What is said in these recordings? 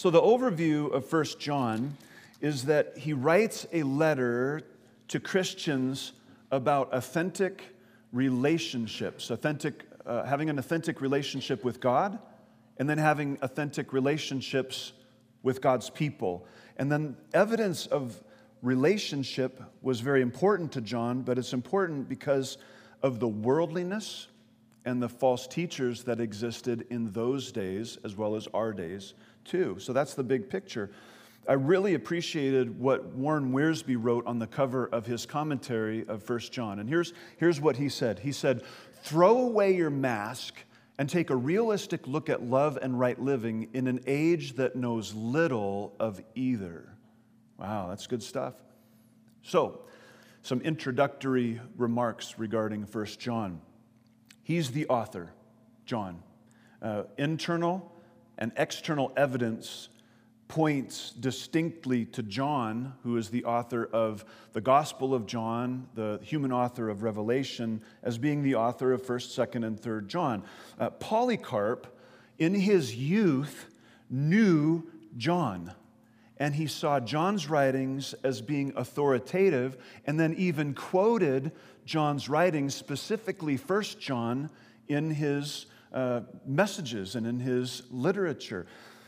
So the overview of First John is that he writes a letter to Christians about authentic relationships, having an authentic relationship with God, and then having authentic relationships with God's people. And then evidence of relationship was very important to John, but it's important because of the worldliness and the false teachers that existed in those days as well as our days too. So that's the big picture. I really appreciated what Warren Wiersbe wrote on the cover of his commentary of 1 John. And here's what he said. He said, "Throw away your mask and take a realistic look at love and right living in an age that knows little of either." Wow, that's good stuff. So, some introductory remarks regarding 1 John. He's the author, John. Internal and external evidence points distinctly to John, who is the author of the Gospel of John, the human author of Revelation, as being the author of 1st, 2nd, and 3rd John. Polycarp, in his youth, knew John, and he saw John's writings as being authoritative, and then even quoted John's writings, specifically 1 John, in his messages and in his literature.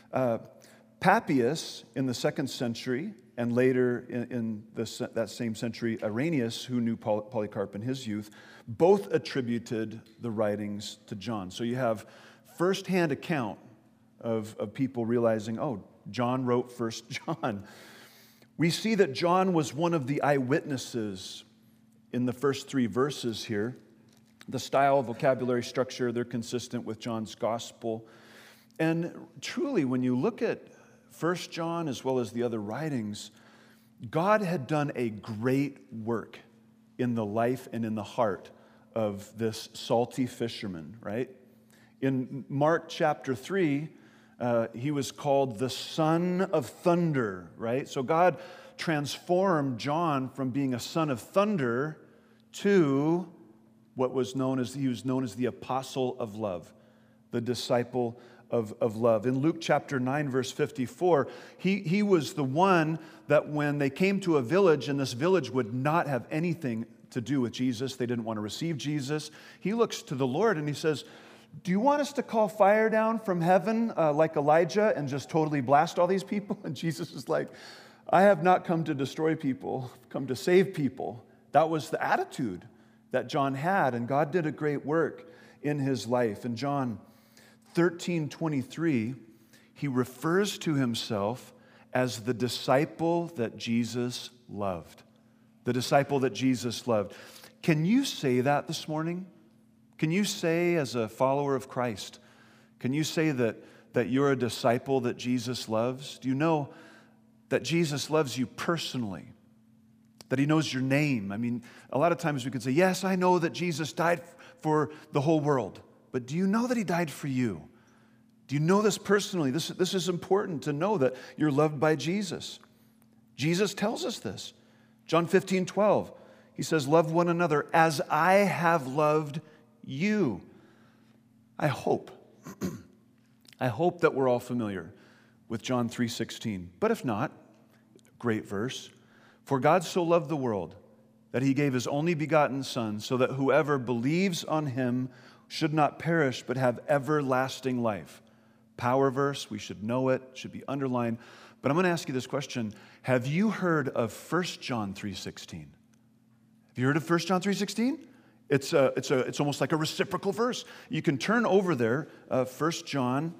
Papias in the 2nd century, and later in that same century, Irenaeus, who knew Polycarp in his youth, both attributed the writings to John. So you have firsthand account of people realizing, oh, John wrote 1 John. We see that John was one of the eyewitnesses in the first 3 verses here. The style, vocabulary, structure, they're consistent with John's gospel. And truly, when you look at 1 John as well as the other writings, God had done a great work in the life and in the heart of this salty fisherman, right? In Mark chapter 3, he was called the Son of Thunder, right? So God transformed John from being a son of thunder to what was known as, he was known as the apostle of love, the disciple of love. In Luke chapter 9, verse 54, he was the one that when they came to a village, and this village would not have anything to do with Jesus, they didn't want to receive Jesus, he looks to the Lord and he says, "Do you want us to call fire down from heaven like Elijah and just totally blast all these people?" And Jesus is like, "I have not come to destroy people, I've come to save people." That was the attitude that John had, and God did a great work in his life. In John 13:23, he refers to himself as the disciple that Jesus loved. The disciple that Jesus loved. Can you say that this morning? Can you say, as a follower of Christ, can you say that you're a disciple that Jesus loves? Do you know that Jesus loves you personally? That he knows your name? I mean, a lot of times we could say, yes, I know that Jesus died for the whole world. But do you know that he died for you? Do you know this personally? This is important to know that you're loved by Jesus. Jesus tells us this. John 15:12, he says, "Love one another as I have loved you." I hope that we're all familiar with John 3:16. But if not, great verse. "For God so loved the world that he gave his only begotten Son, so that whoever believes on him should not perish but have everlasting life." Power verse, we should know it, should be underlined. But I'm going to ask you this question. Have you heard of 1 John 3:16? Have you heard of 1 John 3:16? It's almost like a reciprocal verse. You can turn over there, 1 John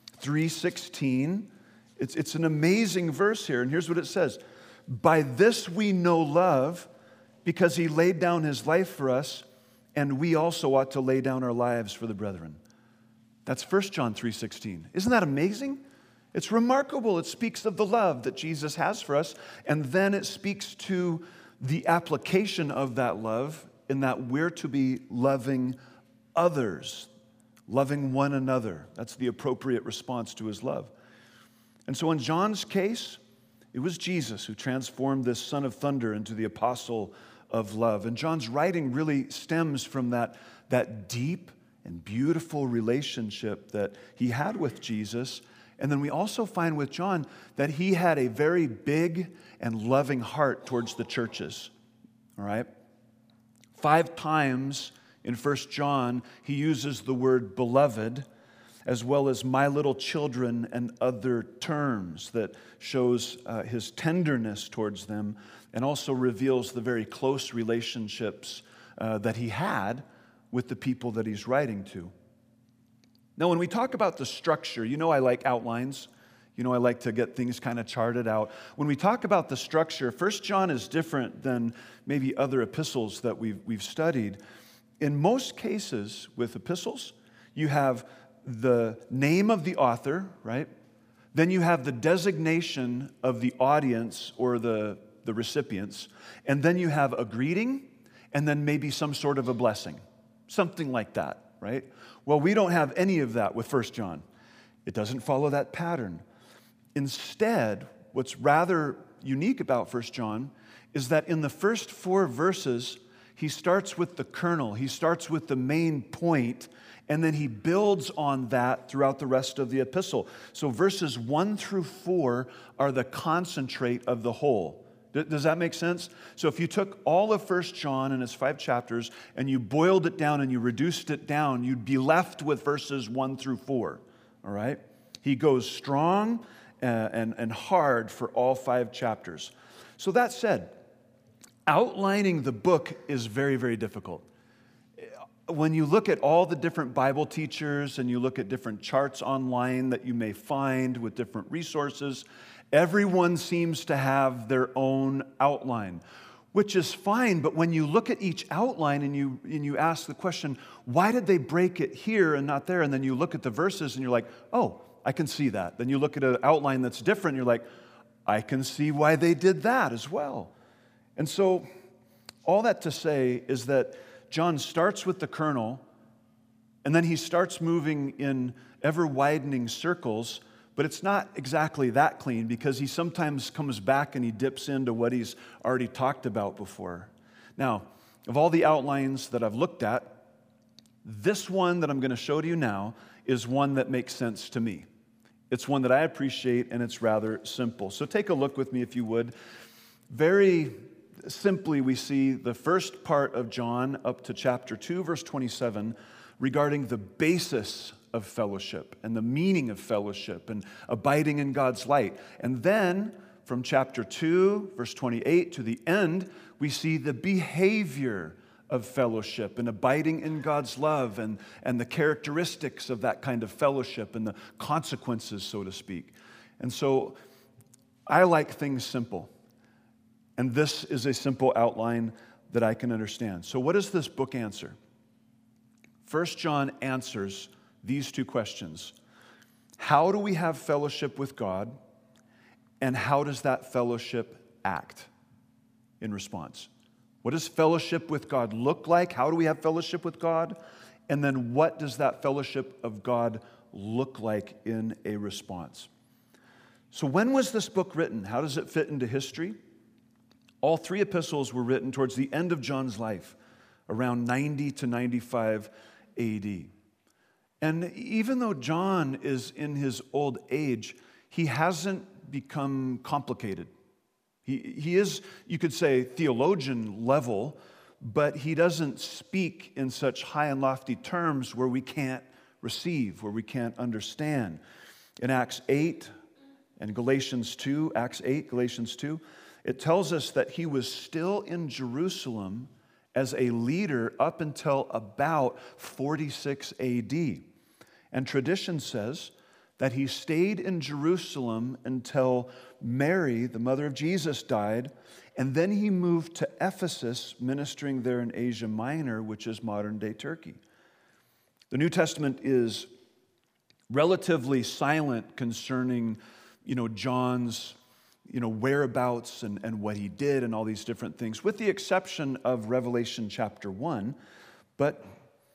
3:16. It's an amazing verse here, and here's what it says. "By this we know love, because he laid down his life for us, and we also ought to lay down our lives for the brethren." That's 1 John 3:16. Isn't that amazing? It's remarkable. It speaks of the love that Jesus has for us, and then it speaks to the application of that love in that we're to be loving others, loving one another. That's the appropriate response to his love. And so in John's case, it was Jesus who transformed this son of thunder into the apostle of love. And John's writing really stems from that deep and beautiful relationship that he had with Jesus, And then we also find with John that he had a very big and loving heart towards the churches. All right? 5 times in 1 John, he uses the word beloved, as well as my little children and other terms that shows his tenderness towards them and also reveals the very close relationships that he had with the people that he's writing to. Now, when we talk about the structure, you know I like outlines. You know I like to get things kind of charted out. When we talk about the structure, 1 John is different than maybe other epistles that we've studied. In most cases with epistles, you have the name of the author, right? Then you have the designation of the audience or the recipients. And then you have a greeting and then maybe some sort of a blessing. Something like that, right? Well, we don't have any of that with 1 John. It doesn't follow that pattern. Instead, what's rather unique about 1 John is that in the first 4 verses, he starts with the kernel. He starts with the main point, and then he builds on that throughout the rest of the epistle. So verses 1 through 4 are the concentrate of the whole. Does that make sense? So if you took all of 1 John and its 5 chapters and you boiled it down and you reduced it down, you'd be left with verses 1 through 4, all right? He goes strong and hard for all 5 chapters. So that said, outlining the book is very, very difficult. When you look at all the different Bible teachers and you look at different charts online that you may find with different resources, everyone seems to have their own outline, which is fine. But when you look at each outline and you ask the question, why did they break it here and not there? And then you look at the verses and you're like, oh, I can see that. Then you look at an outline that's different and you're like, I can see why they did that as well. And so all that to say is that John starts with the kernel, and then he starts moving in ever-widening circles, but it's not exactly that clean because he sometimes comes back and he dips into what he's already talked about before. Now, of all the outlines that I've looked at, this one that I'm going to show to you now is one that makes sense to me. It's one that I appreciate, and it's rather simple. So take a look with me, if you would. Very simply, we see the first part of John up to chapter 2, verse 27, regarding the basis of fellowship and the meaning of fellowship and abiding in God's light. And then from chapter 2, verse 28 to the end, we see the behavior of fellowship and abiding in God's love and the characteristics of that kind of fellowship and the consequences, so to speak. And so I like things simple. And this is a simple outline that I can understand. So what does this book answer? 1 John answers these 2 questions. How do we have fellowship with God? And how does that fellowship act in response? What does fellowship with God look like? How do we have fellowship with God? And then what does that fellowship of God look like in a response? So when was this book written? How does it fit into history? All 3 epistles were written towards the end of John's life, around 90 to 95 AD. And even though John is in his old age, he hasn't become complicated. He is, you could say, theologian level, but he doesn't speak in such high and lofty terms where we can't receive, where we can't understand. In Acts 8 and Galatians 2, Acts 8, Galatians 2, it tells us that he was still in Jerusalem as a leader up until about 46 AD. And tradition says that he stayed in Jerusalem until Mary, the mother of Jesus, died, and then he moved to Ephesus, ministering there in Asia Minor, which is modern-day Turkey. The New Testament is relatively silent concerning, John's whereabouts and what he did and all these different things, with the exception of Revelation chapter 1. But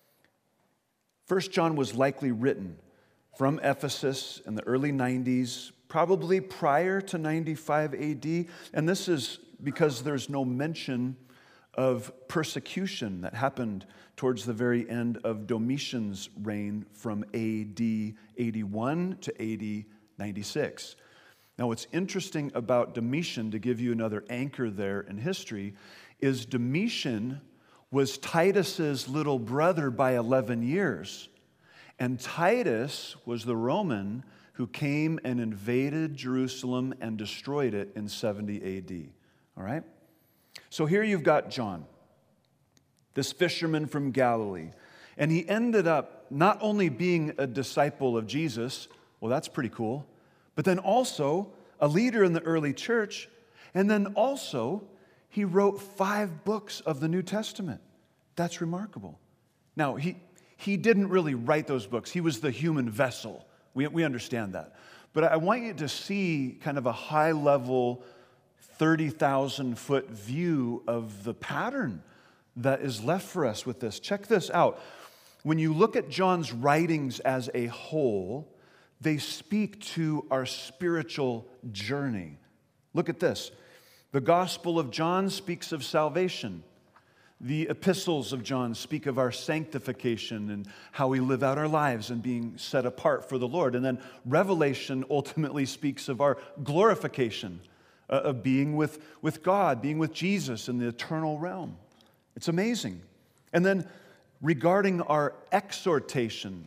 1 John was likely written from Ephesus in the early 90s, probably prior to 95 AD. And this is because there's no mention of persecution that happened towards the very end of Domitian's reign from AD 81 to AD 96. Now, what's interesting about Domitian, to give you another anchor there in history, is Domitian was Titus's little brother by 11 years. And Titus was the Roman who came and invaded Jerusalem and destroyed it in 70 AD. All right? So here you've got John, this fisherman from Galilee. And he ended up not only being a disciple of Jesus, well, that's pretty cool, but then also a leader in the early church, and then also he wrote 5 books of the New Testament. That's remarkable. Now, he didn't really write those books. He was the human vessel. We understand that. But I want you to see kind of a high-level, 30,000-foot view of the pattern that is left for us with this. Check this out. When you look at John's writings as a whole, they speak to our spiritual journey. Look at this. The Gospel of John speaks of salvation. The epistles of John speak of our sanctification and how we live out our lives and being set apart for the Lord. And then Revelation ultimately speaks of our glorification, of being with God, being with Jesus in the eternal realm. It's amazing. And then regarding our exhortation,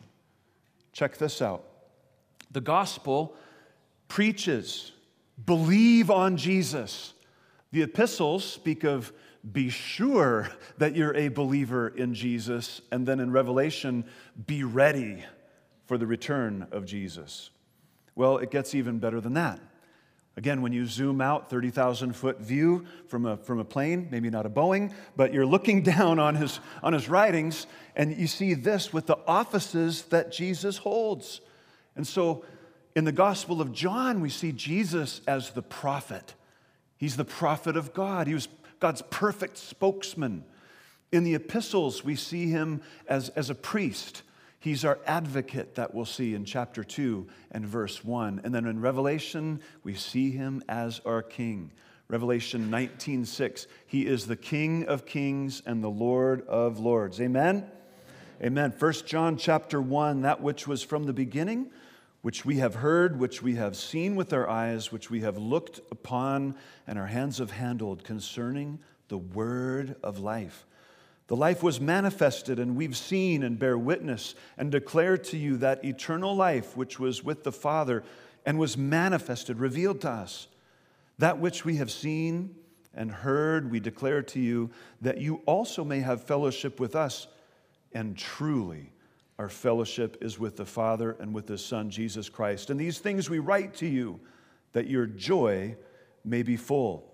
check this out. The gospel preaches, believe on Jesus. The epistles speak of be sure that you're a believer in Jesus. And then in Revelation, be ready for the return of Jesus. Well, it gets even better than that. Again, when you zoom out, 30,000-foot view from a plane, maybe not a Boeing, but you're looking down on his writings, and you see this with the offices that Jesus holds. And so in the Gospel of John, we see Jesus as the prophet. He's the prophet of God. He was God's perfect spokesman. In the epistles, we see him as a priest. He's our advocate that we'll see in chapter 2 and verse 1. And then in Revelation, we see him as our king. Revelation 19:6, he is the King of kings and the Lord of lords. Amen? Amen. 1 John chapter 1, that which was from the beginning, which we have heard, which we have seen with our eyes, which we have looked upon and our hands have handled concerning the word of life. The life was manifested, and we've seen and bear witness and declare to you that eternal life which was with the Father and was manifested, revealed to us. That which we have seen and heard, we declare to you, that you also may have fellowship with us. And truly, our fellowship is with the Father and with His Son, Jesus Christ. And these things we write to you, that your joy may be full.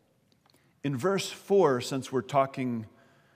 In verse 4, since we're talking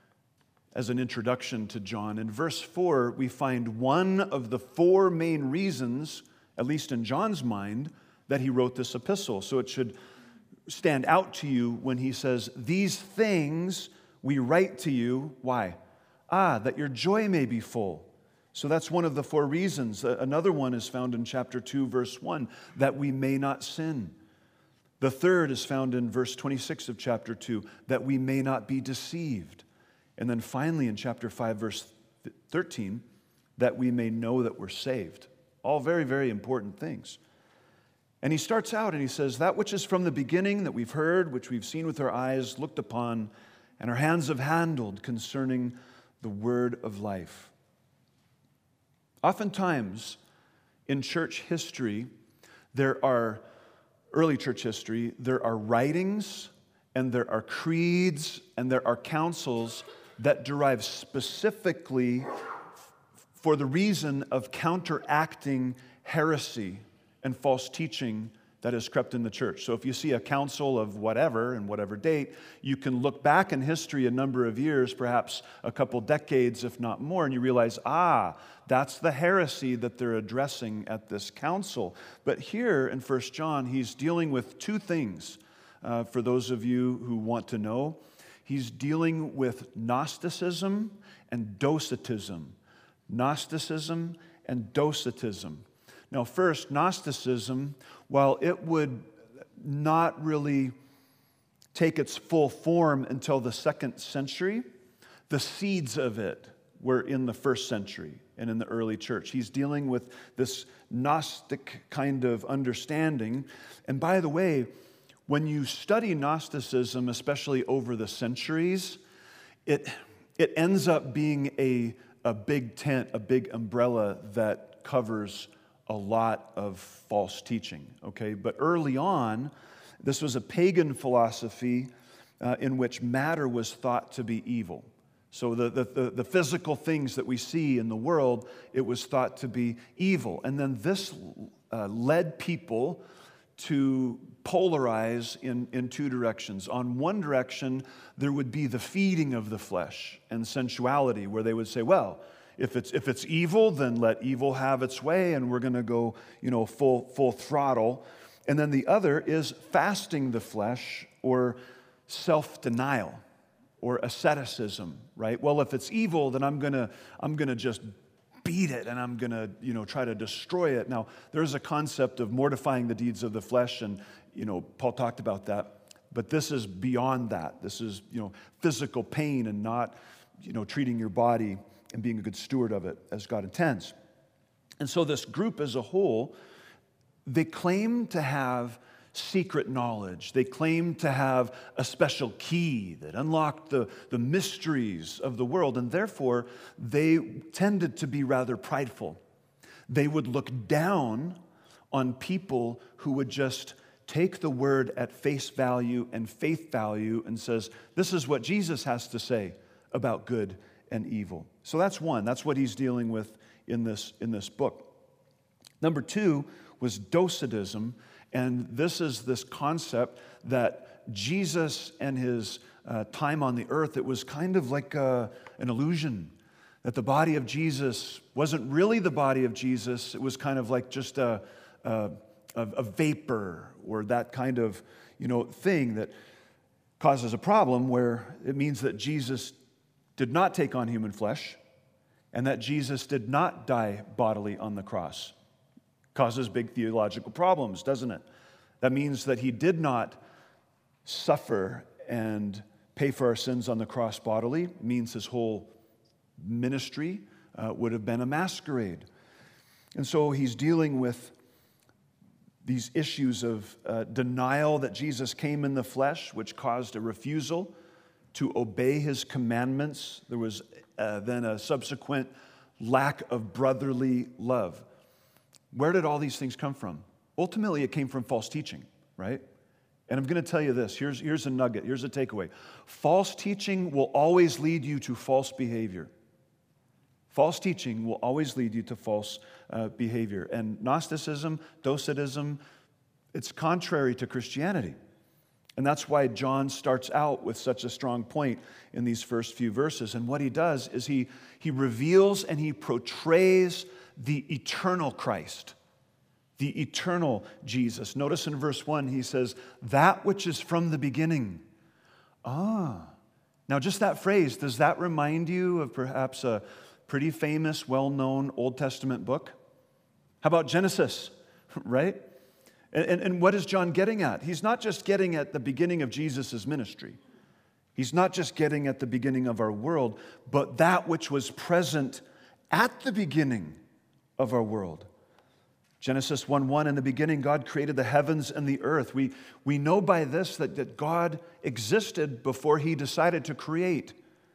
as an introduction to John, in verse 4, we find one of the 4 main reasons, at least in John's mind, that he wrote this epistle. So it should stand out to you when he says, these things we write to you. Why? That your joy may be full. So that's one of the 4 reasons. Another one is found in chapter 2, verse 1, that we may not sin. The third is found in verse 26 of chapter 2, that we may not be deceived. And then finally in chapter 5, verse 13, that we may know that we're saved. All very, very important things. And he starts out and he says, that which is from the beginning that we've heard, which we've seen with our eyes, looked upon, and our hands have handled concerning the word of life. Oftentimes in church history, early church history, there are writings and there are creeds and there are councils that derive specifically for the reason of counteracting heresy and false teaching that has crept in the church. So if you see a council of whatever and whatever date, you can look back in history a number of years, perhaps a couple decades, if not more, and you realize, that's the heresy that they're addressing at this council. But here in 1 John, he's dealing with 2 things for those of you who want to know. He's dealing with Gnosticism and Docetism. Gnosticism and Docetism. Now, first, Gnosticism, while it would not really take its full form until the 2nd century, the seeds of it were in the first century and in the early church. He's dealing with this Gnostic kind of understanding. And by the way, when you study Gnosticism, especially over the centuries, it ends up being a big tent, a big umbrella that covers a lot of false teaching, okay? But early on, this was a pagan philosophy in which matter was thought to be evil. So the physical things that we see in the world, it was thought to be evil. And then this led people to polarize in two directions. On one direction, there would be the feeding of the flesh and sensuality, where they would say, well, if it's evil, then let evil have its way, and we're going to go, full throttle. And then the other is fasting the flesh, or self-denial, or asceticism, right? Well, if it's evil, then I'm gonna just beat it, and I'm gonna, try to destroy it. Now, there's a concept of mortifying the deeds of the flesh, and Paul talked about that. But this is beyond that. This is, physical pain and not, treating your body and being a good steward of it as God intends. And so this group as a whole, they claim to have secret knowledge. They claim to have a special key that unlocked the mysteries of the world, and therefore they tended to be rather prideful. They would look down on people who would just take the word at face value and faith value and says, this is what Jesus has to say about good and evil. So that's one. That's what he's dealing with in this book. Number two was Docetism. And this is this concept that Jesus and his time on the earth, it was kind of like an illusion, that the body of Jesus wasn't really the body of Jesus. It was kind of like just a vapor, or that kind of thing that causes a problem, where it means that Jesus did not take on human flesh and that Jesus did not die bodily on the cross. Causes big theological problems, doesn't it? That means that he did not suffer and pay for our sins on the cross bodily. It means his whole ministry would have been a masquerade. And so he's dealing with these issues of denial that Jesus came in the flesh, which caused a refusal to obey his commandments. There was then a subsequent lack of brotherly love. Where did all these things come from? Ultimately, it came from false teaching, right? And I'm going to tell you this. Here's a nugget. Here's a takeaway. False teaching will always lead you to false behavior. False teaching will always lead you to false behavior. And Gnosticism, Docetism, it's contrary to Christianity. And that's why John starts out with such a strong point in these first few verses. And what he does is he reveals and he portrays the eternal Christ, the eternal Jesus. Notice in verse 1, he says, that which is from the beginning. Now just that phrase, does that remind you of perhaps a pretty famous, well-known Old Testament book? How about Genesis, right? And what is John getting at? He's not just getting at the beginning of Jesus' ministry. He's not just getting at the beginning of our world, but that which was present at the beginning of our world. Genesis 1:1, in the beginning, God created the heavens and the earth. We know by this that God existed before he decided to create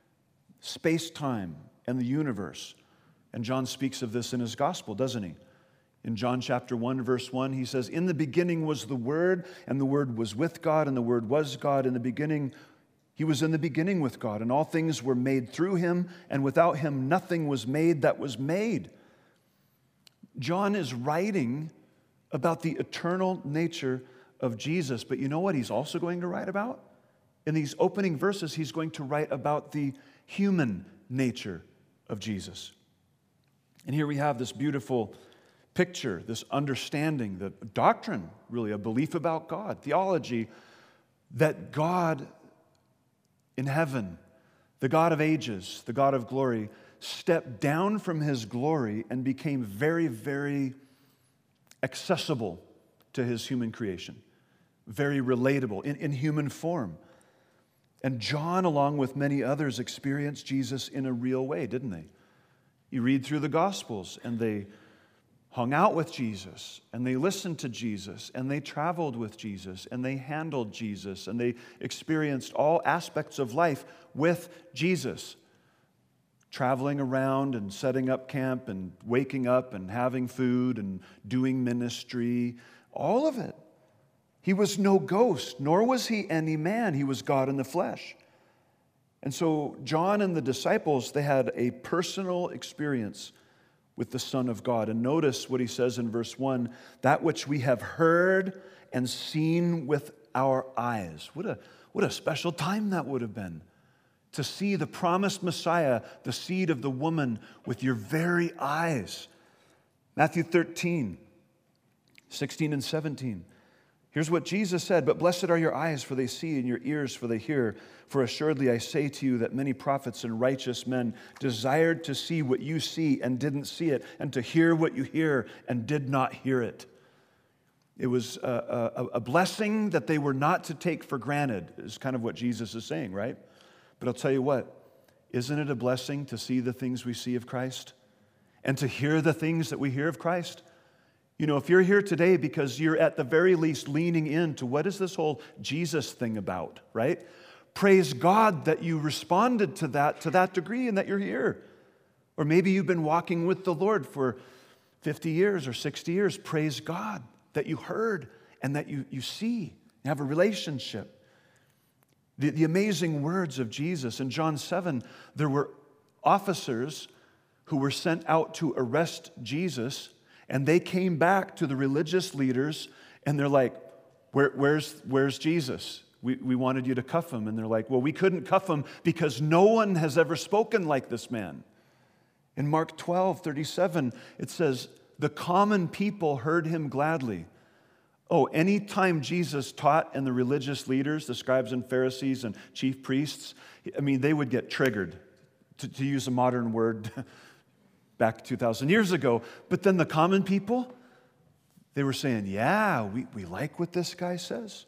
space-time and the universe. And John speaks of this in his gospel, doesn't he? In John chapter 1, verse 1, he says, in the beginning was the Word, and the Word was with God, and the Word was God. In the beginning, he was in the beginning with God, and all things were made through him, and without him nothing was made that was made. John is writing about the eternal nature of Jesus, but you know what he's also going to write about? In these opening verses, he's going to write about the human nature of Jesus. And here we have this beautiful picture, this understanding, the doctrine, really, a belief about God, theology, that God in heaven, the God of ages, the God of glory, stepped down from his glory and became very, very accessible to his human creation, very relatable in human form. And John, along with many others, experienced Jesus in a real way, didn't they? You read through the Gospels, and they hung out with Jesus, and they listened to Jesus, and they traveled with Jesus, and they handled Jesus, and they experienced all aspects of life with Jesus. Traveling around and setting up camp and waking up and having food and doing ministry, all of it. He was no ghost, nor was he any man. He was God in the flesh. And so John and the disciples, they had a personal experience with the Son of God. And notice what he says in verse 1, that which we have heard and seen with our eyes. What a special time that would have been, to see the promised Messiah, the seed of the woman, with your very eyes. Matthew 13, 16 and 17. Here's what Jesus said, "But blessed are your eyes, for they see, and your ears, for they hear. For assuredly I say to you that many prophets and righteous men desired to see what you see and didn't see it, and to hear what you hear and did not hear it." It was a blessing that they were not to take for granted, is kind of what Jesus is saying, right? But I'll tell you what, isn't it a blessing to see the things we see of Christ and to hear the things that we hear of Christ? You know, if you're here today because you're at the very least leaning into what is this whole Jesus thing about, right? Praise God that you responded to that degree and that you're here. Or maybe you've been walking with the Lord for 50 years or 60 years. Praise God that you heard and that you see, you have a relationship. The amazing words of Jesus. In John 7, there were officers who were sent out to arrest Jesus, and they came back to the religious leaders, and they're like, where's Jesus? We wanted you to cuff him. And they're like, well, we couldn't cuff him because no one has ever spoken like this man. In Mark 12:37, it says, the common people heard him gladly. Oh, anytime Jesus taught and the religious leaders, the scribes and Pharisees and chief priests, I mean, they would get triggered, to use a modern word, back 2,000 years ago. But then the common people, they were saying, yeah, we like what this guy says.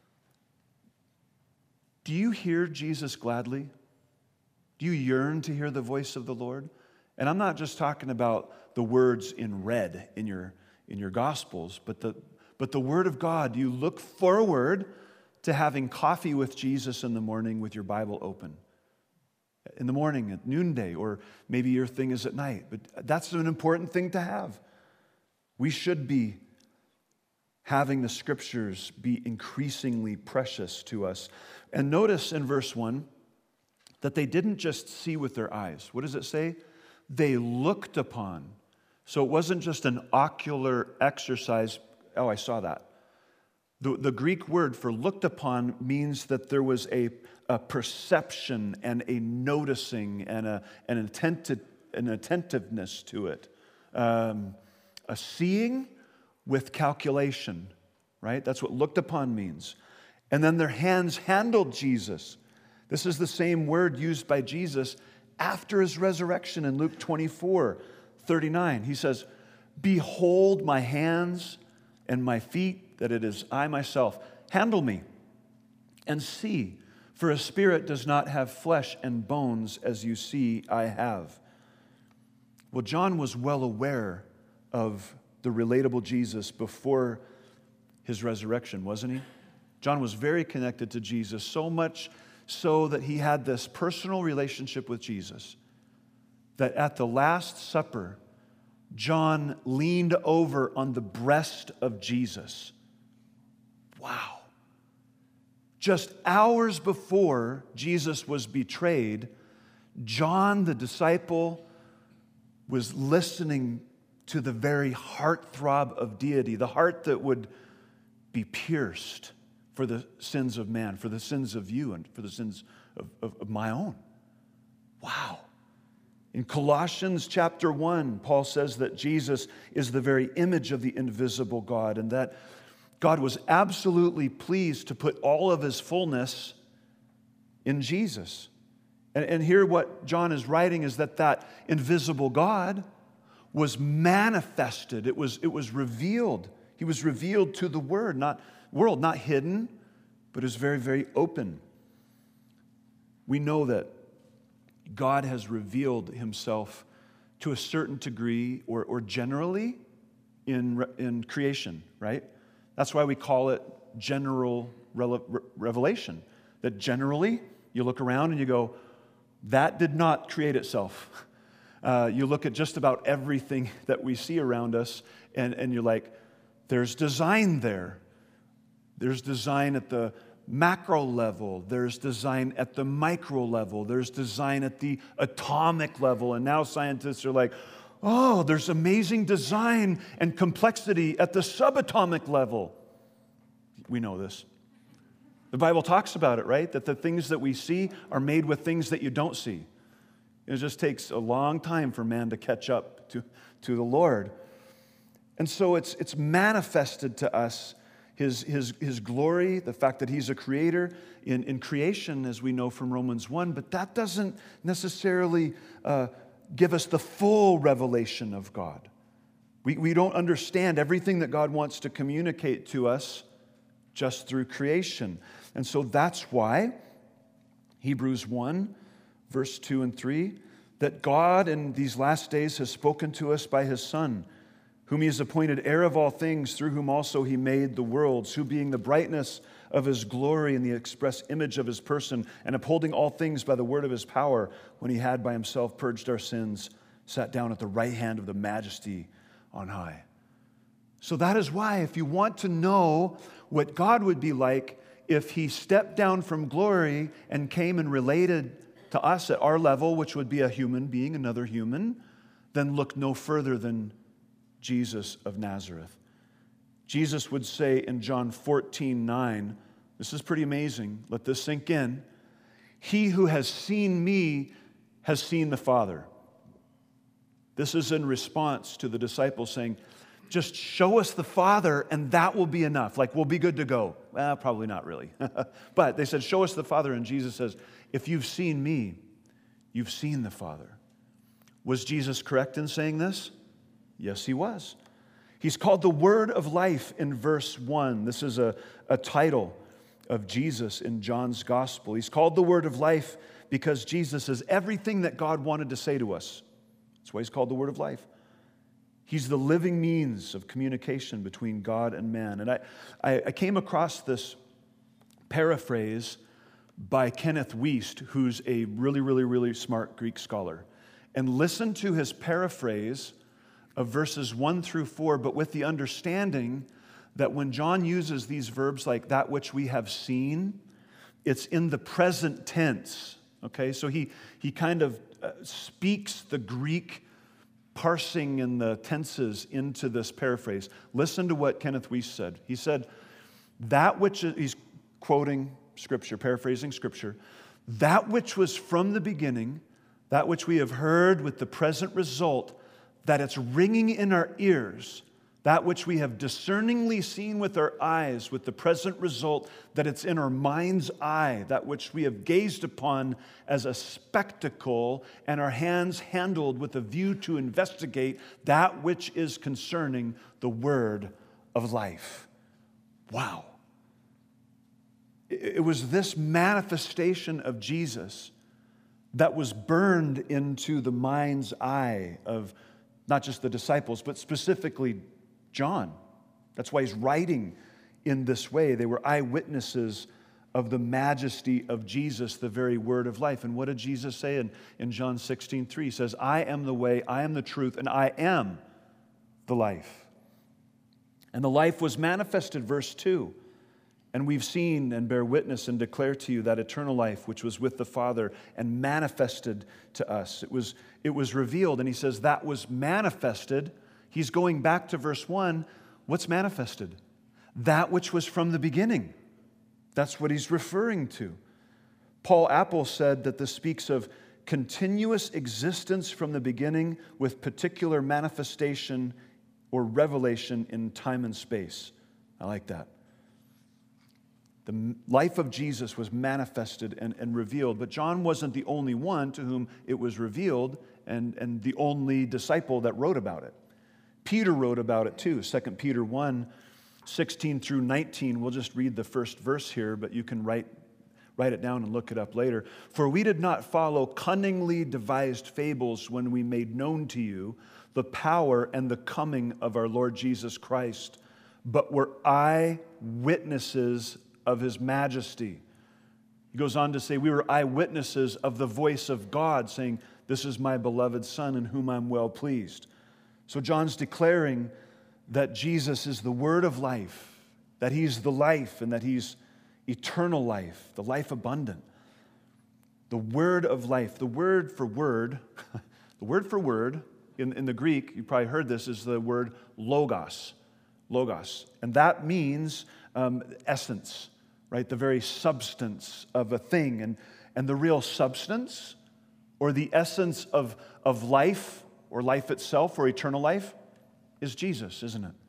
Do you hear Jesus gladly? Do you yearn to hear the voice of the Lord? And I'm not just talking about the words in red in your Gospels, but the Word of God. You look forward to having coffee with Jesus in the morning with your Bible open. In the morning, at noonday, or maybe your thing is at night. But that's an important thing to have. We should be having the Scriptures be increasingly precious to us. And notice in verse 1 that they didn't just see with their eyes. What does it say? They looked upon. So it wasn't just an ocular exercise. Oh, I saw that. The Greek word for looked upon means that there was a perception and a noticing and an attentiveness to it. A seeing with calculation, right? That's what looked upon means. And then their hands handled Jesus. This is the same word used by Jesus after his resurrection in Luke 24:39. He says, "Behold my hands and my feet, that it is I myself. Handle me and see, for a spirit does not have flesh and bones as you see I have." Well, John was well aware of the relatable Jesus before his resurrection, wasn't he? John was very connected to Jesus, so much so that he had this personal relationship with Jesus, that at the Last Supper, John leaned over on the breast of Jesus. Wow. Just hours before Jesus was betrayed, John, the disciple, was listening to the very heartthrob of deity, the heart that would be pierced for the sins of man, for the sins of you, and for the sins of my own. Wow. In Colossians chapter 1, Paul says that Jesus is the very image of the invisible God, and that God was absolutely pleased to put all of his fullness in Jesus. And here what John is writing is that invisible God was manifested. It was revealed. He was revealed to the world, not hidden, but is very, very open. we know that God has revealed himself to a certain degree or generally in creation, right? That's why we call it general revelation. That generally, you look around and you go, that did not create itself. You look at just about everything that we see around us, and you're like, there's design there. There's design at the macro level. There's design at the micro level. There's design at the atomic level. And now scientists are like, oh, there's amazing design and complexity at the subatomic level. We know this. The Bible talks about it, right? That the things that we see are made with things that you don't see. It just takes a long time for man to catch up to the Lord. And so it's manifested to us his glory, the fact that he's a creator in creation, as we know from Romans 1, but that doesn't necessarily give us the full revelation of God. We don't understand everything that God wants to communicate to us just through creation. And so that's why Hebrews 1, verse 2 and 3, that God in these last days has spoken to us by his Son, whom he has appointed heir of all things, through whom also he made the worlds, who being the brightness of his glory and the express image of his person, and upholding all things by the word of his power, when he had by himself purged our sins, sat down at the right hand of the majesty on high. So that is why, if you want to know what God would be like if he stepped down from glory and came and related to us at our level, which would be a human being, another human, then look no further than Jesus of Nazareth. Jesus would say in John 14:9, this is pretty amazing, let this sink in, he who has seen me has seen the Father. This is in response to the disciples saying, just show us the Father and that will be enough. Like, we'll be good to go. Well, probably not really. But they said, show us the Father. And Jesus says, if you've seen me, you've seen the Father. Was Jesus correct in saying this? Yes, he was. He's called the Word of Life in verse 1. This is a title of Jesus in John's Gospel. He's called the Word of Life because Jesus is everything that God wanted to say to us. That's why he's called the Word of Life. He's the living means of communication between God and man. And I came across this paraphrase by Kenneth Wuest, who's a really, really, really smart Greek scholar. And listen to his paraphrase of verses 1 through 4, but with the understanding that when John uses these verbs like that which we have seen, it's in the present tense. Okay, so he kind of speaks the Greek parsing and the tenses into this paraphrase. Listen to what Kenneth Wuest said. He said, that which, he's quoting Scripture, paraphrasing Scripture, that which was from the beginning, that which we have heard with the present result, that it's ringing in our ears, that which we have discerningly seen with our eyes, with the present result that it's in our mind's eye, that which we have gazed upon as a spectacle, and our hands handled with a view to investigate that which is concerning the word of life. Wow. It was this manifestation of Jesus that was burned into the mind's eye of not just the disciples, but specifically John. That's why he's writing in this way. They were eyewitnesses of the majesty of Jesus, the very word of life. And what did Jesus say in John 16:3? He says, I am the way, I am the truth, and I am the life. And the life was manifested, verse 2. And we've seen and bear witness and declare to you that eternal life which was with the Father and manifested to us. It was revealed, and he says that was manifested. He's going back to verse 1. What's manifested? That which was from the beginning. That's what he's referring to. Paul Apple said that this speaks of continuous existence from the beginning with particular manifestation or revelation in time and space. I like that. The life of Jesus was manifested and revealed, but John wasn't the only one to whom it was revealed and the only disciple that wrote about it. Peter wrote about it too, 2 Peter 1, 16 through 19. We'll just read the first verse here, but you can write write it down and look it up later. For we did not follow cunningly devised fables when we made known to you the power and the coming of our Lord Jesus Christ, but were eyewitnesses of his majesty. He goes on to say, we were eyewitnesses of the voice of God, saying, this is my beloved Son in whom I'm well pleased. So John's declaring that Jesus is the word of life, that he's the life, and that he's eternal life, the life abundant. The word of life, the word for word, the word for word, in the Greek, you probably heard this, is the word logos. Logos. And that means essence, right? The very substance of a thing. And the real substance, or the essence of life, or life itself, or eternal life, is Jesus, isn't it?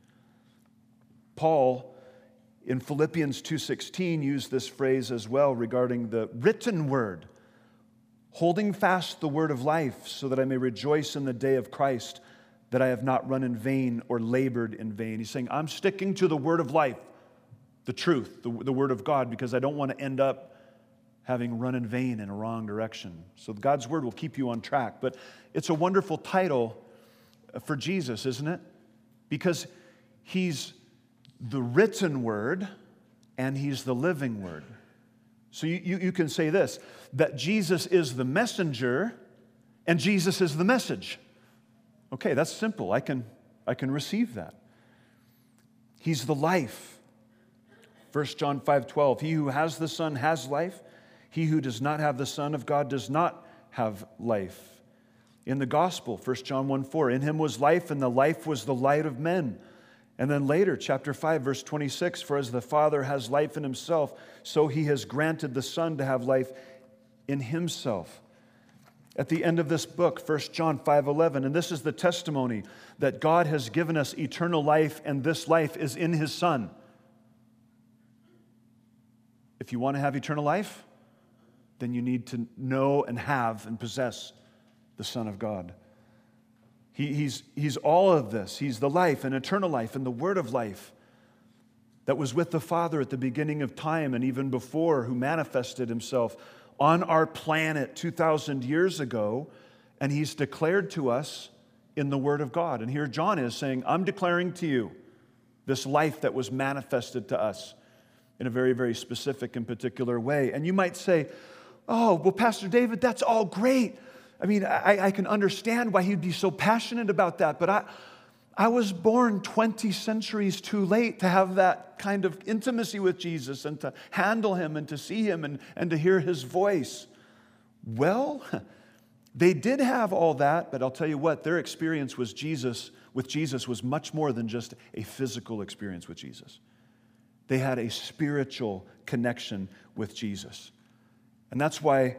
Paul, in Philippians 2:16, used this phrase as well regarding the written word, holding fast the word of life, so that I may rejoice in the day of Christ, that I have not run in vain or labored in vain. He's saying, I'm sticking to the word of life, the truth, the word of God, because I don't want to end up having run in vain in a wrong direction. So God's word will keep you on track. But it's a wonderful title for Jesus, isn't it? Because he's the written word and he's the living word. So you can say this, that Jesus is the messenger and Jesus is the message. Okay, that's simple. I can receive that. He's the life. 1 John 5:12, he who has the Son has life. He who does not have the Son of God does not have life. In the gospel, 1 John 1:4, in him was life, and the life was the light of men. And then later, chapter 5, verse 26, for as the Father has life in himself, so he has granted the Son to have life in himself. At the end of this book, 1 John 5:11, and this is the testimony that God has given us eternal life, and this life is in his Son. If you want to have eternal life, then you need to know and have and possess the Son of God. He's all of this. He's the life and eternal life and the word of life that was with the Father at the beginning of time and even before, who manifested himself on our planet 2,000 years ago, and he's declared to us in the word of God. And here John is saying, I'm declaring to you this life that was manifested to us in a very, very specific and particular way. And you might say, oh, well, Pastor David, that's all great. I mean, I can understand why he'd be so passionate about that, but I was born 20 centuries too late to have that kind of intimacy with Jesus and to handle him and to see him and to hear his voice. Well, they did have all that, but I'll tell you what, their experience with Jesus was much more than just a physical experience with Jesus. They had a spiritual connection with Jesus. And that's why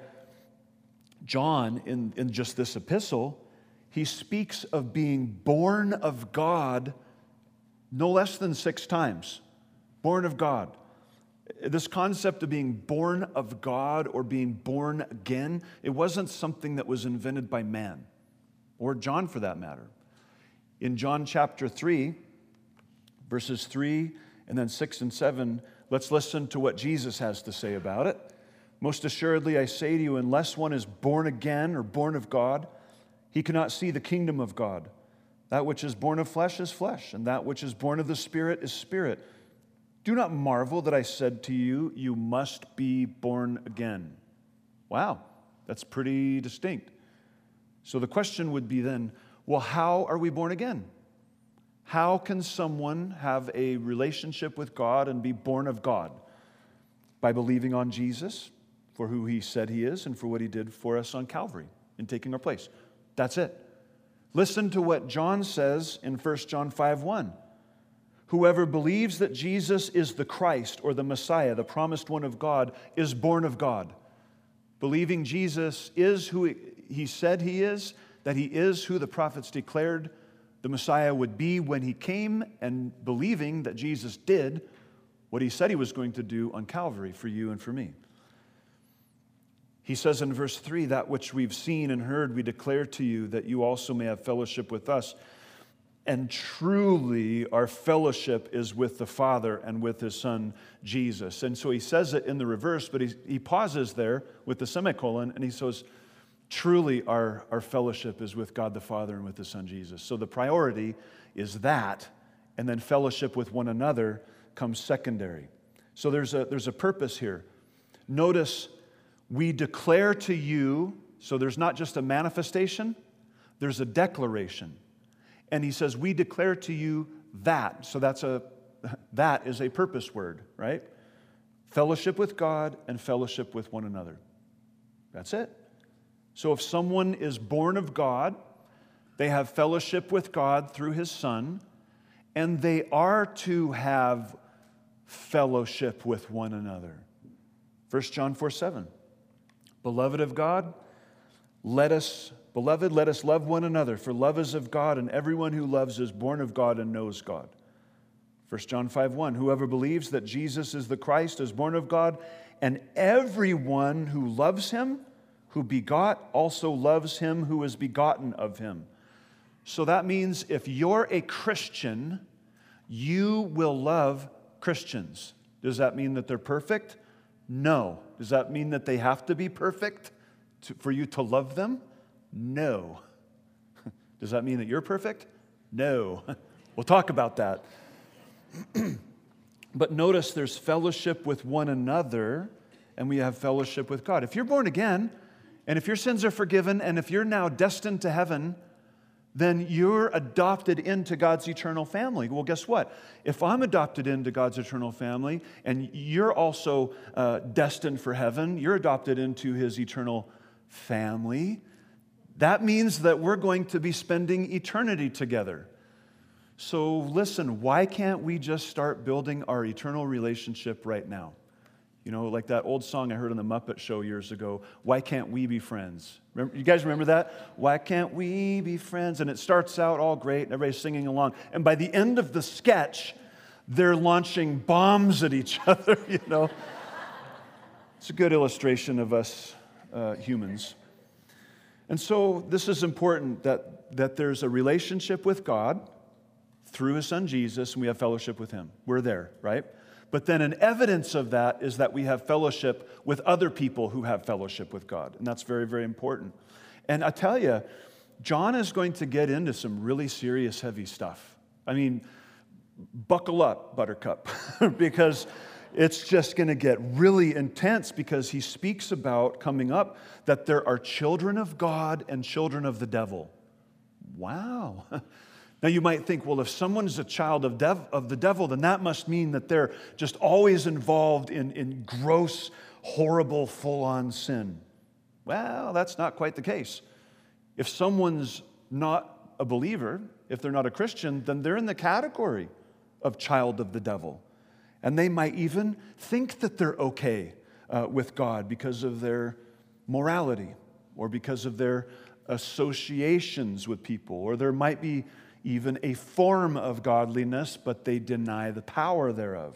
John, in just this epistle, he speaks of being born of God no less than 6 times. Born of God. This concept of being born of God or being born again, it wasn't something that was invented by man, or John for that matter. In John chapter 3, verses 3 and then 6 and 7, let's listen to what Jesus has to say about it. Most assuredly, I say to you, unless one is born again or born of God, he cannot see the kingdom of God. That which is born of flesh is flesh, and that which is born of the Spirit is spirit. Do not marvel that I said to you, you must be born again. Wow, that's pretty distinct. So the question would be then, well, how are we born again? How can someone have a relationship with God and be born of God? By believing on Jesus for who he said he is and for what he did for us on Calvary in taking our place. That's it. Listen to what John says in 1 John 5:1. Whoever believes that Jesus is the Christ or the Messiah, the promised one of God, is born of God. Believing Jesus is who he said he is, that he is who the prophets declared the Messiah would be when he came, and believing that Jesus did what he said he was going to do on Calvary for you and for me. He says in verse 3, that which we've seen and heard we declare to you, that you also may have fellowship with us. And truly, our fellowship is with the Father and with His Son, Jesus. And so he says it in the reverse, but he pauses there with the semicolon, and he says, truly, our fellowship is with God the Father and with His Son, Jesus. So the priority is that, and then fellowship with one another comes secondary. So there's a purpose here. Notice, we declare to you, so there's not just a manifestation, there's a declaration. And he says, we declare to you that. So that is a purpose word, right? Fellowship with God and fellowship with one another. That's it. So if someone is born of God, they have fellowship with God through His Son, and they are to have fellowship with one another. 1 John 4:7. Beloved of God, let us love one another, for love is of God, and everyone who loves is born of God and knows God. 1 John 5:1, whoever believes that Jesus is the Christ is born of God, and everyone who loves Him, who begot, also loves Him who is begotten of Him. So that means if you're a Christian, you will love Christians. Does that mean that they're perfect? No. Does that mean that they have to be perfect for you to love them? No. Does that mean that you're perfect? No. We'll talk about that. But notice there's fellowship with one another, and we have fellowship with God. If you're born again, and if your sins are forgiven, and if you're now destined to heaven, then you're adopted into God's eternal family. Well, guess what? If I'm adopted into God's eternal family, and you're also destined for heaven, you're adopted into His eternal family, that means that we're going to be spending eternity together. So listen, why can't we just start building our eternal relationship right now? You know, like that old song I heard on the Muppet Show years ago, why can't we be friends? You guys remember that? Why can't we be friends? And it starts out all great, and everybody's singing along. And by the end of the sketch, they're launching bombs at each other, you know. It's a good illustration of us humans. And so this is important, that there's a relationship with God through His Son Jesus, and we have fellowship with Him. We're there, right? But then an evidence of that is that we have fellowship with other people who have fellowship with God. And that's very, very important. And I tell you, John is going to get into some really serious, heavy stuff. I mean, buckle up, Buttercup, because it's just going to get really intense, because he speaks about, coming up, that there are children of God and children of the devil. Wow. Now you might think, well, if someone's a child of the devil, then that must mean that they're just always involved in gross, horrible, full-on sin. Well, that's not quite the case. If someone's not a believer, if they're not a Christian, then they're in the category of child of the devil. And they might even think that they're okay with God because of their morality, or because of their associations with people, or there might be even a form of godliness, but they deny the power thereof.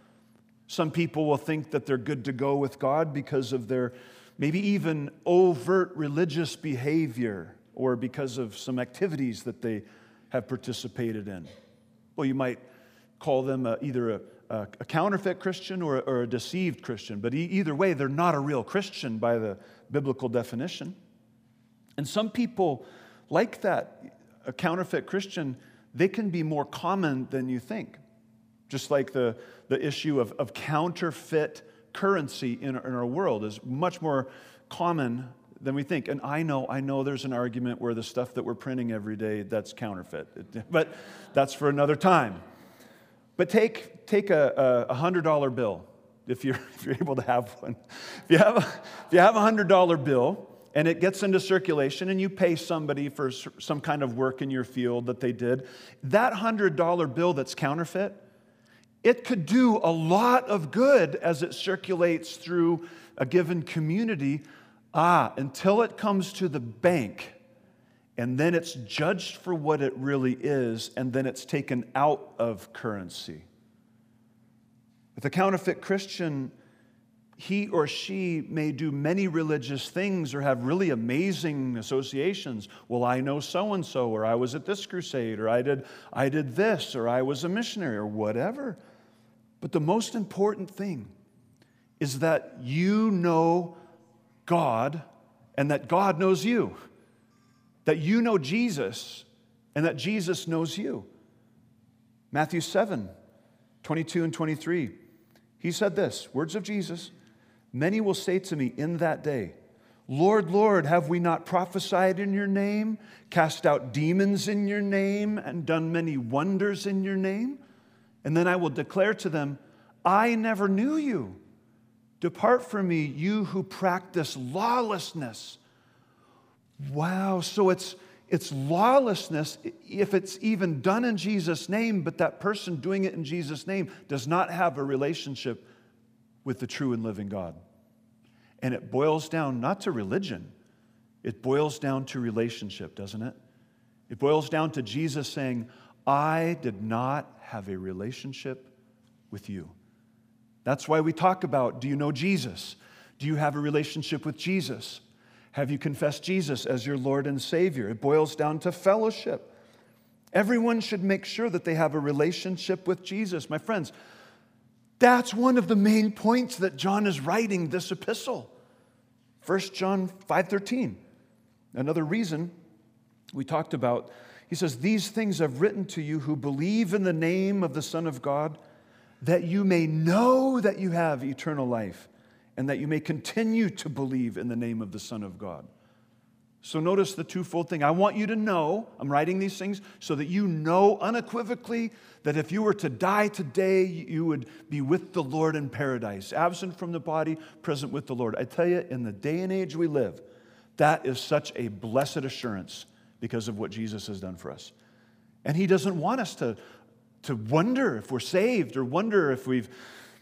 Some people will think that they're good to go with God because of their maybe even overt religious behavior, or because of some activities that they have participated in. Well, you might call them either a counterfeit Christian or a deceived Christian, but either way, they're not a real Christian by the biblical definition. And some people like that, a counterfeit Christian, they can be more common than you think. Just like the issue of counterfeit currency in our world is much more common than we think. And I know there's an argument where the stuff that we're printing every day, that's counterfeit. But that's for another time. But take a $100 bill, if you're able to have one. If you have a $100 bill, and it gets into circulation, and you pay somebody for some kind of work in your field that they did, that $100 bill that's counterfeit, it could do a lot of good as it circulates through a given community, until it comes to the bank, and then it's judged for what it really is, and then it's taken out of currency. With a counterfeit Christian, he or she may do many religious things or have really amazing associations. Well, I know so-and-so, or I was at this crusade, or I did this, or I was a missionary, or whatever. But the most important thing is that you know God and that God knows you. That you know Jesus and that Jesus knows you. Matthew 7, 22 and 23. He said this, words of Jesus, "Many will say to me in that day, 'Lord, Lord, have we not prophesied in your name, cast out demons in your name, and done many wonders in your name?' And then I will declare to them, 'I never knew you. Depart from me, you who practice lawlessness.'" Wow, so it's lawlessness if it's even done in Jesus' name, but that person doing it in Jesus' name does not have a relationship with the true and living God. And it boils down not to religion, it boils down to relationship, doesn't it? It boils down to Jesus saying, "I did not have a relationship with you." That's why we talk about, do you know Jesus? Do you have a relationship with Jesus? Have you confessed Jesus as your Lord and Savior? It boils down to fellowship. Everyone should make sure that they have a relationship with Jesus. My friends, that's one of the main points that John is writing this epistle. 1 John 5:13. Another reason we talked about, he says, "These things I've written to you who believe in the name of the Son of God, that you may know that you have eternal life, and that you may continue to believe in the name of the Son of God." So notice the twofold thing. I want you to know, I'm writing these things so that you know unequivocally that if you were to die today, you would be with the Lord in paradise, absent from the body, present with the Lord. I tell you, in the day and age we live, that is such a blessed assurance because of what Jesus has done for us. And he doesn't want us to wonder if we're saved or wonder if we've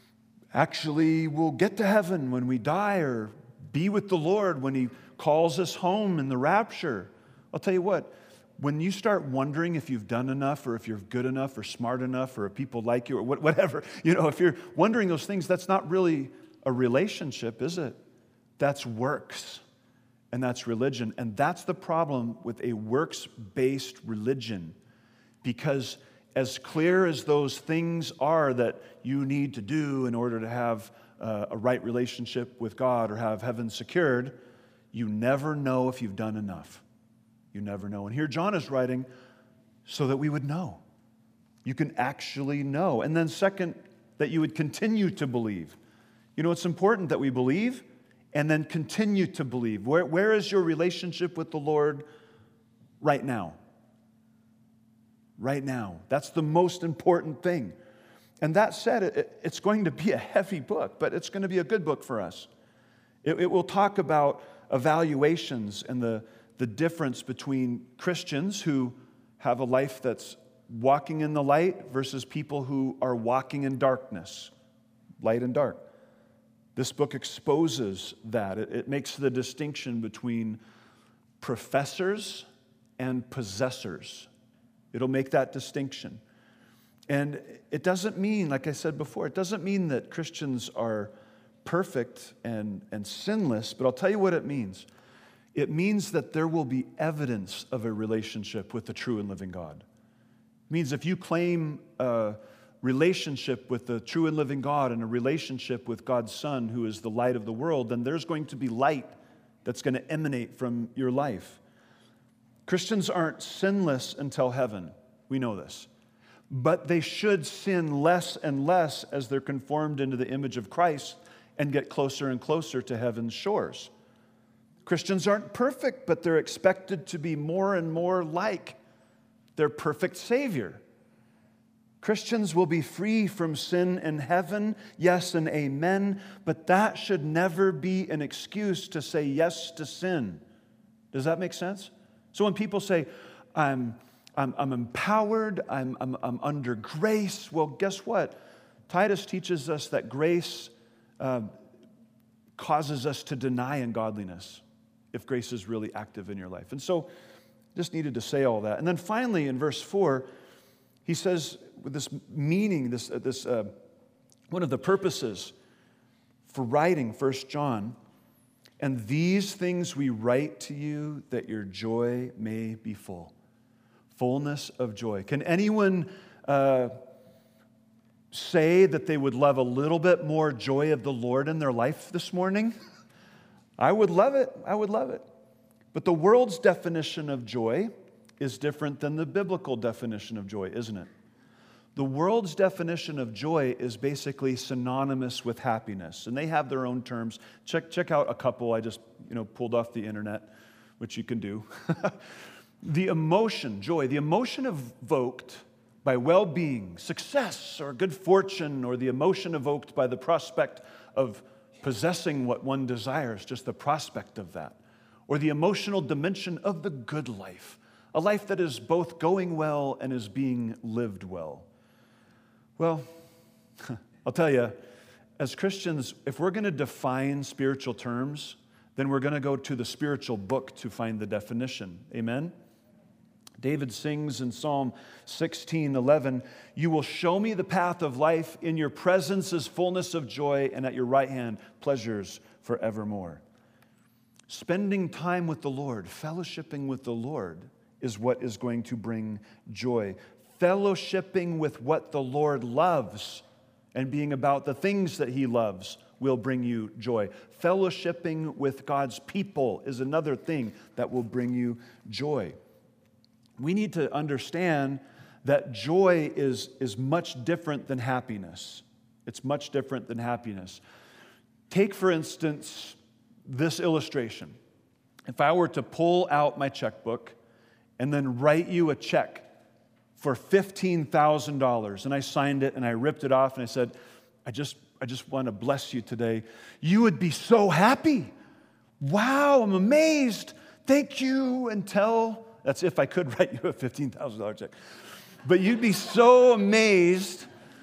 actually will get to heaven when we die or be with the Lord when he calls us home in the rapture. I'll tell you what, when you start wondering if you've done enough or if you're good enough or smart enough or if people like you or whatever, if you're wondering those things, that's not really a relationship, is it? That's works and that's religion. And that's the problem with a works-based religion, because as clear as those things are that you need to do in order to have a right relationship with God or have heaven secured, you never know if you've done enough. You never know. And here John is writing so that we would know. You can actually know. And then second, that you would continue to believe. It's important that we believe and then continue to believe. Where is your relationship with the Lord right now? Right now. That's the most important thing. And that said, it's going to be a heavy book, but it's going to be a good book for us. It will talk about evaluations and the difference between Christians who have a life that's walking in the light versus people who are walking in darkness, light and dark. This book exposes that. It makes the distinction between professors and possessors. It'll make that distinction. And it doesn't mean, like I said before, it doesn't mean that Christians are perfect and sinless, but I'll tell you what it means. It means that there will be evidence of a relationship with the true and living God. It means if you claim a relationship with the true and living God and a relationship with God's Son, who is the light of the world, then there's going to be light that's going to emanate from your life. Christians aren't sinless until heaven. We know this. But they should sin less and less as they're conformed into the image of Christ and get closer and closer to heaven's shores. Christians aren't perfect, but they're expected to be more and more like their perfect Savior. Christians will be free from sin in heaven, yes and amen, but that should never be an excuse to say yes to sin. Does that make sense? So when people say, I'm empowered, I'm under grace, well, guess what? Titus teaches us that grace causes us to deny ungodliness if grace is really active in your life. And so just needed to say all that. And then finally in verse 4, he says with this meaning, one of the purposes for writing 1 John. And these things we write to you that your joy may be full. Fullness of joy. Can anyone say that they would love a little bit more joy of the Lord in their life this morning? I would love it. I would love it. But the world's definition of joy is different than the biblical definition of joy, isn't it? The world's definition of joy is basically synonymous with happiness, and they have their own terms. Check out a couple I just pulled off the internet, which you can do. The emotion, joy, the emotion evoked by well-being, success, or good fortune, or the emotion evoked by the prospect of possessing what one desires, just the prospect of that, or the emotional dimension of the good life, a life that is both going well and is being lived well. Well, I'll tell you, as Christians, if we're going to define spiritual terms, then we're going to go to the spiritual book to find the definition. Amen? David sings in Psalm 16:11, "You will show me the path of life. In your presence is fullness of joy, and at your right hand pleasures forevermore." Spending time with the Lord, fellowshipping with the Lord is what is going to bring joy. Fellowshipping with what the Lord loves and being about the things that He loves will bring you joy. Fellowshipping with God's people is another thing that will bring you joy. We need to understand that joy is much different than happiness. It's much different than happiness. Take, for instance, this illustration. If I were to pull out my checkbook and then write you a check for $15,000, and I signed it and I ripped it off and I said, I just want to bless you today, you would be so happy. Wow, I'm amazed. Thank you. That's if I could write you a $15,000 check. But you'd be so amazed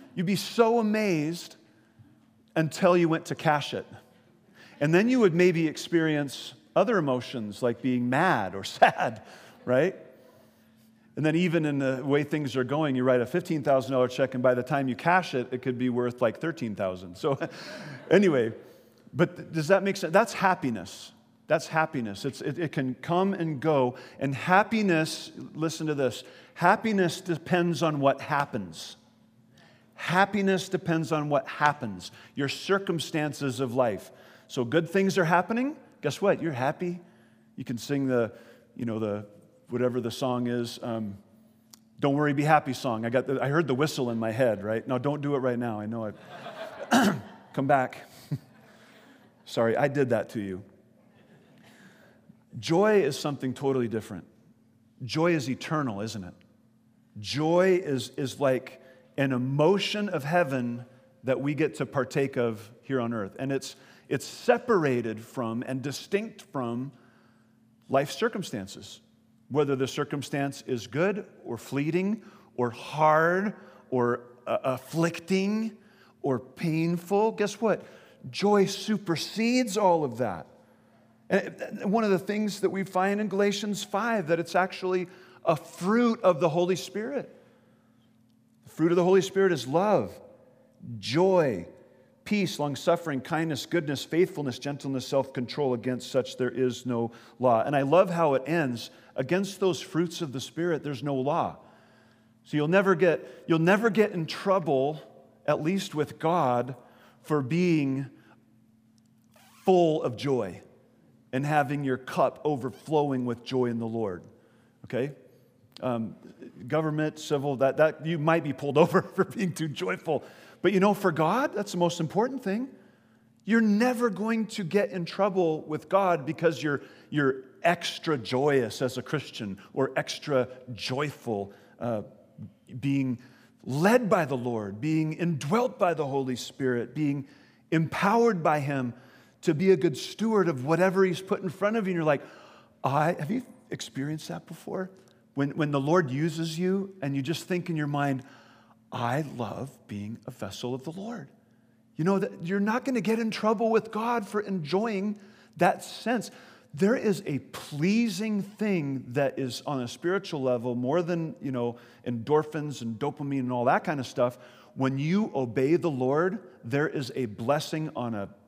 until you went to cash it. And then you would maybe experience other emotions like being mad or sad, right? And then even in the way things are going, you write a $15,000 check, and by the time you cash it, it could be worth like $13,000. So anyway, but does that make sense? That's happiness. That's happiness. It can come and go. And happiness, listen to this, happiness depends on what happens. Happiness depends on what happens, your circumstances of life. So good things are happening. Guess what? You're happy. You can sing the whatever the song is, Don't Worry, Be Happy song. I heard the whistle in my head, right? No, don't do it right now. I know I come back. Sorry, I did that to you. Joy is something totally different. Joy is eternal, isn't it? Joy is like an emotion of heaven that we get to partake of here on earth. And it's separated from and distinct from life circumstances. Whether the circumstance is good or fleeting or hard or afflicting or painful, guess what? Joy supersedes all of that. And one of the things that we find in Galatians 5, that it's actually a fruit of the Holy Spirit. The fruit of the Holy Spirit is love, joy, peace, long-suffering, kindness, goodness, faithfulness, gentleness, self-control. Against such there is no law. And I love how it ends. Against those fruits of the Spirit, there's no law. So you'll never get in trouble, at least with God, for being full of joy and having your cup overflowing with joy in the Lord. Okay? Government, civil, that you might be pulled over for being too joyful. But for God, that's the most important thing. You're never going to get in trouble with God because you're extra joyous as a Christian or extra joyful, being led by the Lord, being indwelt by the Holy Spirit, being empowered by Him to be a good steward of whatever He's put in front of you. And you're like, have you experienced that before? When the Lord uses you and you just think in your mind, I love being a vessel of the Lord. That you're not going to get in trouble with God for enjoying that sense. There is a pleasing thing that is on a spiritual level more than, endorphins and dopamine and all that kind of stuff. When you obey the Lord, there is a blessing on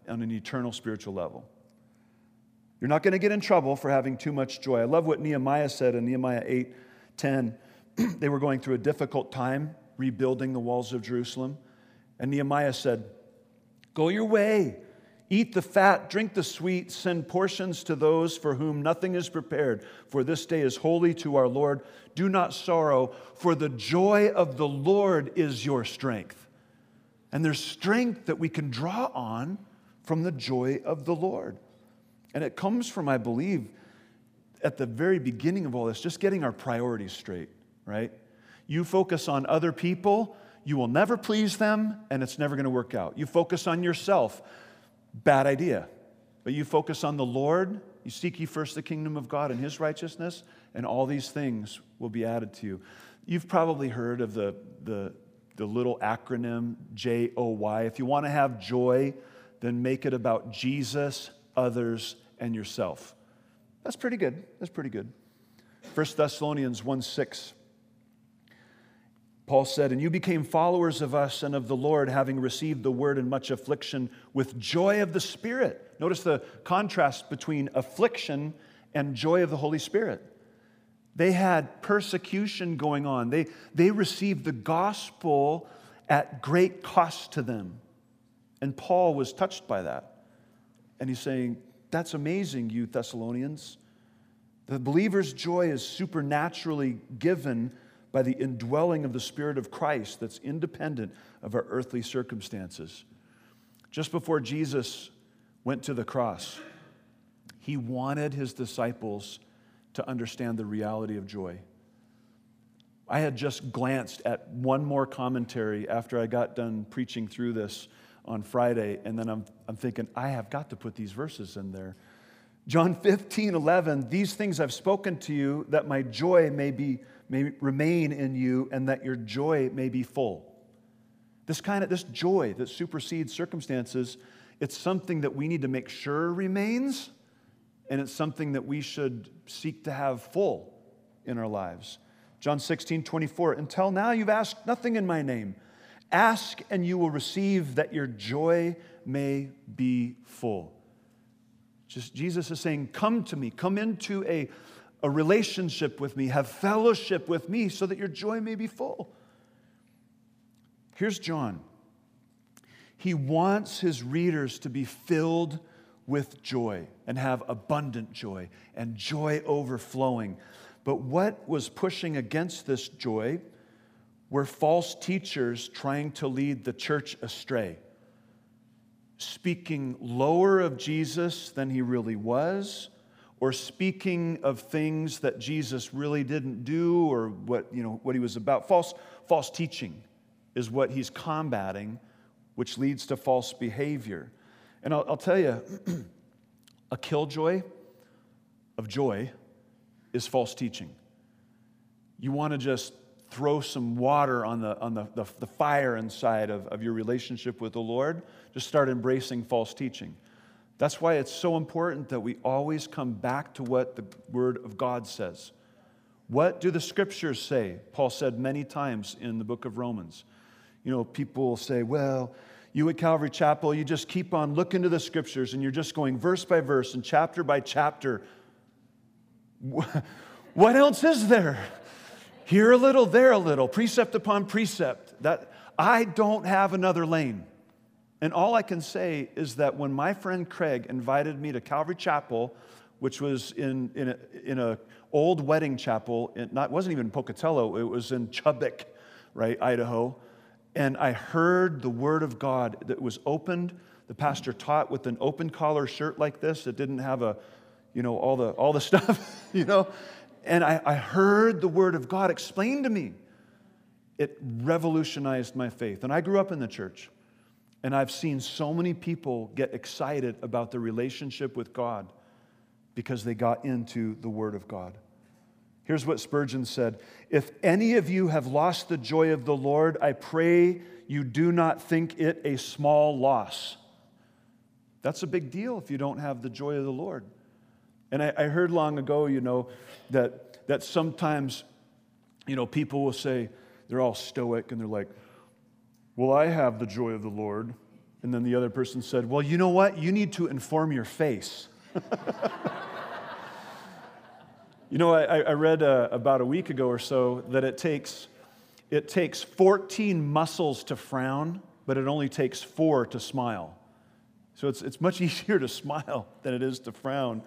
on an eternal spiritual level. You're not going to get in trouble for having too much joy. I love what Nehemiah said in Nehemiah 8:10. They were going through a difficult time rebuilding the walls of Jerusalem. And Nehemiah said, "Go your way, eat the fat, drink the sweet, send portions to those for whom nothing is prepared. For this day is holy to our Lord. Do not sorrow, for the joy of the Lord is your strength." And there's strength that we can draw on from the joy of the Lord. And it comes from, I believe, at the very beginning of all this, just getting our priorities straight, right? You focus on other people, you will never please them, and it's never going to work out. You focus on yourself, bad idea. But you focus on the Lord, you seek ye first the kingdom of God and His righteousness, and all these things will be added to you. You've probably heard of the little acronym JOY. If you want to have joy, then make it about Jesus, others, and yourself. That's pretty good. That's pretty good. 1 Thessalonians 1:6. Paul said, "And you became followers of us and of the Lord, having received the word in much affliction with joy of the Spirit." Notice the contrast between affliction and joy of the Holy Spirit. They had persecution going on. They received the gospel at great cost to them. And Paul was touched by that. And he's saying, that's amazing, you Thessalonians. The believer's joy is supernaturally given by the indwelling of the Spirit of Christ that's independent of our earthly circumstances. Just before Jesus went to the cross, He wanted His disciples to understand the reality of joy. I had just glanced at one more commentary after I got done preaching through this on Friday, and then I'm thinking, I have got to put these verses in there. John 15:11, "These things I've spoken to you, that my joy may remain in you, and that your joy may be full." This joy that supersedes circumstances, it's something that we need to make sure remains, and it's something that we should seek to have full in our lives. John 16:24, "Until now you've asked nothing in my name. Ask and you will receive, that your joy may be full." Jesus is saying, come to me, come into a relationship with me, have fellowship with me so that your joy may be full. Here's John. He wants his readers to be filled with joy and have abundant joy and joy overflowing. But what was pushing against this joy were false teachers trying to lead the church astray, speaking lower of Jesus than He really was, or speaking of things that Jesus really didn't do, or what He was about. False teaching is what He's combating, which leads to false behavior. And I'll tell you, a killjoy of joy is false teaching. You want to just throw some water on the fire inside of your relationship with the Lord, just start embracing false teaching. That's why it's so important that we always come back to what the Word of God says. What do the Scriptures say? Paul said many times in the book of Romans. People will say, well, you at Calvary Chapel, you just keep on looking to the Scriptures and you're just going verse by verse and chapter by chapter. What else is there? Here a little, there a little, precept upon precept. That I don't have another lane. And all I can say is that when my friend Craig invited me to Calvary Chapel, which was in a old wedding chapel, it wasn't even in Pocatello, it was in Chubbuck, right, Idaho. And I heard the Word of God that was opened. The pastor taught with an open collar shirt like this. It didn't have all the stuff, And I heard the Word of God explained to me. It revolutionized my faith. And I grew up in the church. And I've seen so many people get excited about their relationship with God because they got into the Word of God. Here's what Spurgeon said: "If any of you have lost the joy of the Lord, I pray you do not think it a small loss." That's a big deal if you don't have the joy of the Lord. And I heard long ago, that sometimes, people will say, they're all stoic and they're like, well, I have the joy of the Lord. And then the other person said, well, you know what? You need to inform your face. You know, I read about a week ago or so that it takes 14 muscles to frown, but it only takes 4 to smile. So it's much easier to smile than it is to frown.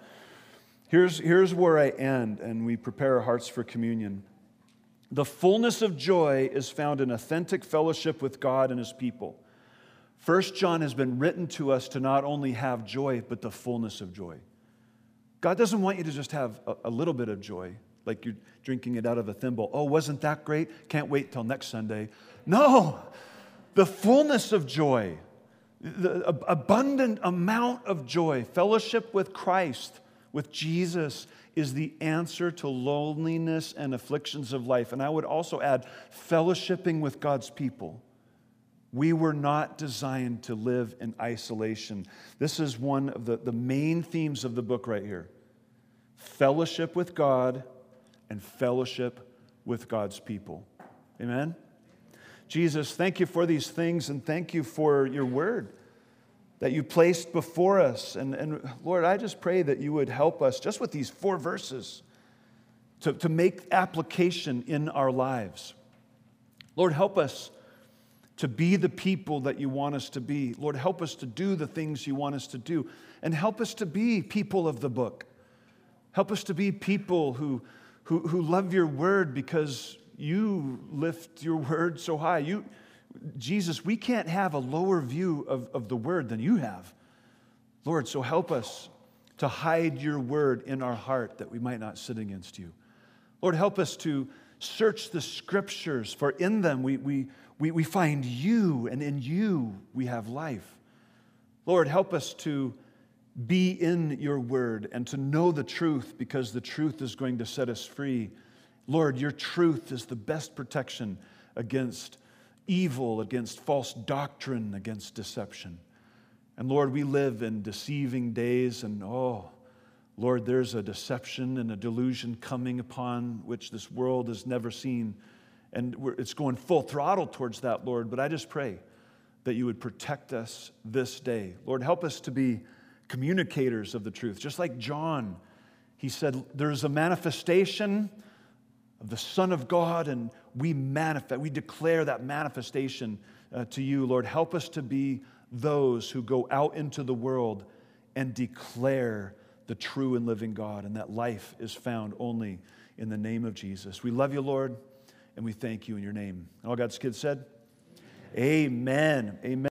Here's where I end, and we prepare our hearts for communion. The fullness of joy is found in authentic fellowship with God and His people. 1 John has been written to us to not only have joy, but the fullness of joy. God doesn't want you to just have a little bit of joy, like you're drinking it out of a thimble. Oh, wasn't that great? Can't wait till next Sunday. No, the fullness of joy, the abundant amount of joy, fellowship with Christ, with Jesus, is the answer to loneliness and afflictions of life. And I would also add, fellowshipping with God's people. We were not designed to live in isolation. This is one of the main themes of the book right here. Fellowship with God and fellowship with God's people. Amen? Jesus, thank you for these things, and thank you for your word that you placed before us. And Lord, I just pray that you would help us just with these 4 verses to make application in our lives. Lord, help us to be the people that you want us to be. Lord, help us to do the things you want us to do. And help us to be people of the book. Help us to be people who love your word because you lift your word so high. Jesus, we can't have a lower view of the word than you have. Lord, so help us to hide your word in our heart that we might not sin against you. Lord, help us to search the scriptures, for in them we find you, and in you we have life. Lord, help us to be in your word and to know the truth, because the truth is going to set us free. Lord, your truth is the best protection against evil, against false doctrine, against deception. And Lord, we live in deceiving days, and Lord, there's a deception and a delusion coming upon which this world has never seen. And it's going full throttle towards that, Lord. But I just pray that you would protect us this day. Lord, help us to be communicators of the truth. Just like John, he said, there's a manifestation of the Son of God, and we declare that manifestation to you. Lord, help us to be those who go out into the world and declare the true and living God, and that life is found only in the name of Jesus. We love you, Lord, and we thank you in your name. And all God's kids said, amen. Amen.